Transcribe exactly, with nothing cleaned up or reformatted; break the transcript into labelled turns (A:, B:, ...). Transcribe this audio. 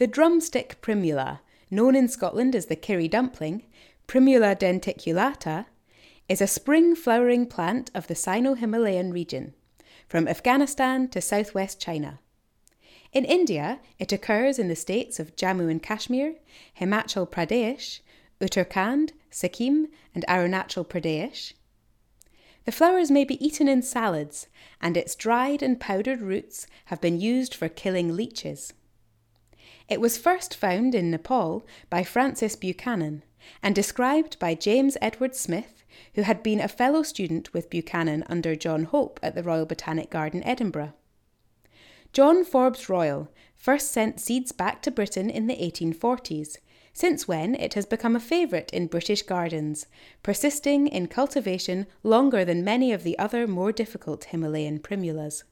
A: The drumstick primula, known in Scotland as the Kirrie dumpling, Primula denticulata, is a spring-flowering plant of the Sino-Himalayan region, from Afghanistan to southwest China. In India, it occurs in the states of Jammu and Kashmir, Himachal Pradesh, Uttarakhand, Sikkim, and Arunachal Pradesh. The flowers may be eaten in salads, and its dried and powdered roots have been used for killing leeches. It was first found in Nepal by Francis Buchanan and described by James Edward Smith, who had been a fellow student with Buchanan under John Hope at the Royal Botanic Garden, Edinburgh. John Forbes Royal first sent seeds back to Britain in the eighteen forties, since when it has become a favourite in British gardens, persisting in cultivation longer than many of the other more difficult Himalayan primulas.